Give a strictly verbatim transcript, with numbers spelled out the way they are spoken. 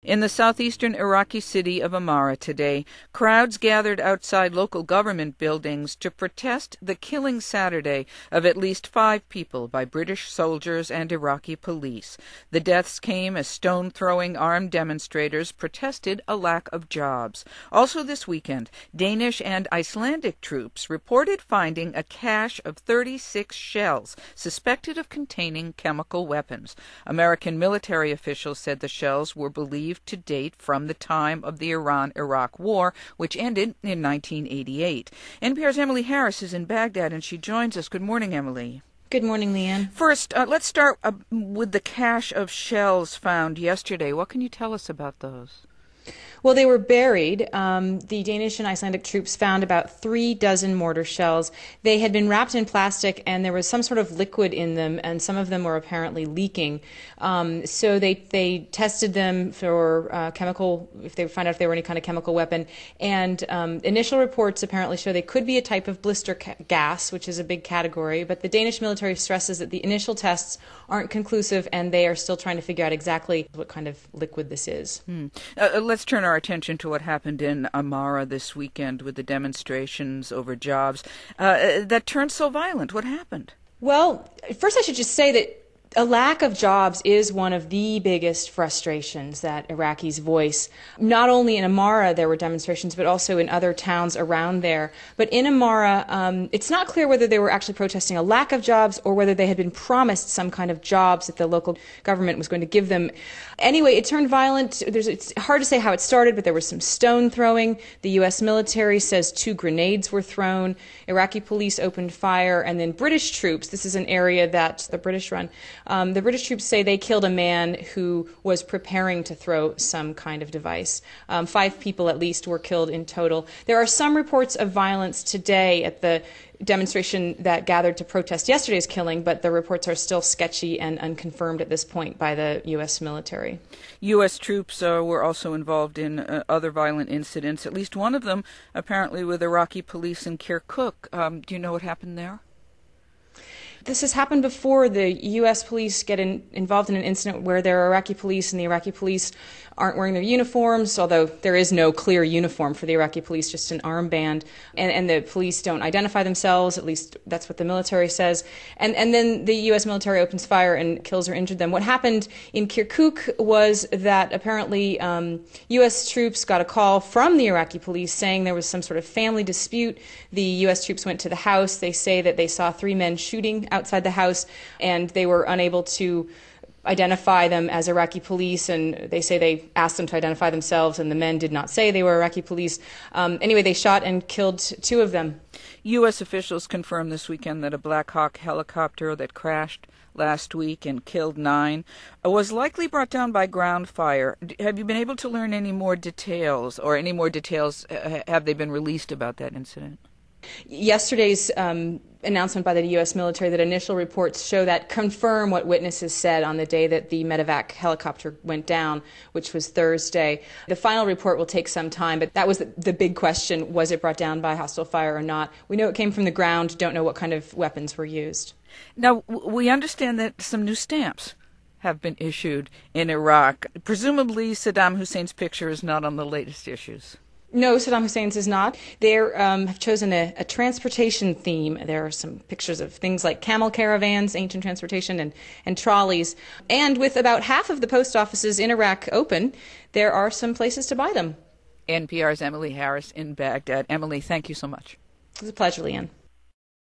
In the southeastern Iraqi city of Amara today, crowds gathered outside local government buildings to protest the killing Saturday of at least five people by British soldiers and Iraqi police. The deaths came as stone-throwing armed demonstrators protested a lack of jobs. Also this weekend, Danish and Icelandic troops reported finding a cache of thirty-six shells suspected of containing chemical weapons. American military officials said the shells were believed to date from the time of the Iran-Iraq War, which ended in nineteen eighty-eight. N P R's Emily Harris is in Baghdad, and she joins us. Good morning, Emily. Good morning, Leanne. First, uh, let's start uh, with the cache of shells found yesterday. What can you tell us about those? Well, they were buried. Um, the Danish and Icelandic troops found about three dozen mortar shells. They had been wrapped in plastic, and there was some sort of liquid in them, and some of them were apparently leaking. Um, so they they tested them for uh, chemical, if they found out if they were any kind of chemical weapon. And um, initial reports apparently show they could be a type of blister ca- gas, which is a big category. But the Danish military stresses that the initial tests aren't conclusive, and they are still trying to figure out exactly what kind of liquid this is. Hmm. Uh, let's turn our attention to what happened in Amara this weekend with the demonstrations over jobs uh, that turned so violent. What happened? Well, first I should just say that a lack of jobs is one of the biggest frustrations that Iraqis voice. Not only in Amara there were demonstrations, but also in other towns around there. But in Amara, um, it's not clear whether they were actually protesting a lack of jobs or whether they had been promised some kind of jobs that the local government was going to give them. Anyway, it turned violent. There's, it's hard to say how it started, but there was some stone throwing. The U S military says two grenades were thrown. Iraqi police opened fire, and then British troops, this is an area that the British run, Um, the British troops say they killed a man who was preparing to throw some kind of device. Um, five people at least were killed in total. There are some reports of violence today at the demonstration that gathered to protest yesterday's killing, but the reports are still sketchy and unconfirmed at this point by the U S military. U S troops uh, were also involved in uh, other violent incidents, at least one of them apparently with Iraqi police in Kirkuk. Um, do you know what happened there? This has happened before. The U S police get in, involved in an incident where there are Iraqi police, and the Iraqi police aren't wearing their uniforms, although there is no clear uniform for the Iraqi police, just an armband, and, and the police don't identify themselves, at least that's what the military says, and, and then the U S military opens fire and kills or injured them. What happened in Kirkuk was that apparently um, U S troops got a call from the Iraqi police saying there was some sort of family dispute. The U S troops went to the house. They say that they saw three men shooting outside the house, and they were unable to identify them as Iraqi police, and they say they asked them to identify themselves, and the men did not say they were Iraqi police. Um, anyway, they shot and killed two of them. U S officials confirmed this weekend that a Black Hawk helicopter that crashed last week and killed nine was likely brought down by ground fire. Have you been able to learn any more details, or any more details uh, have they been released about that incident? Yesterday's um, announcement by the U S military that initial reports show that confirm what witnesses said on the day that the medevac helicopter went down, which was Thursday. The final report will take some time, but that was the, the big question: was it brought down by hostile fire or not? We know it came from the ground, don't know what kind of weapons were used. Now, we understand that some new stamps have been issued in Iraq. Presumably Saddam Hussein's picture is not on the latest issues. No, Saddam Hussein's is not. They um, have chosen a, a transportation theme. There are some pictures of things like camel caravans, ancient transportation, and, and trolleys. And with about half of the post offices in Iraq open, there are some places to buy them. N P R's Emily Harris in Baghdad. Emily, thank you so much. It was a pleasure, Leanne.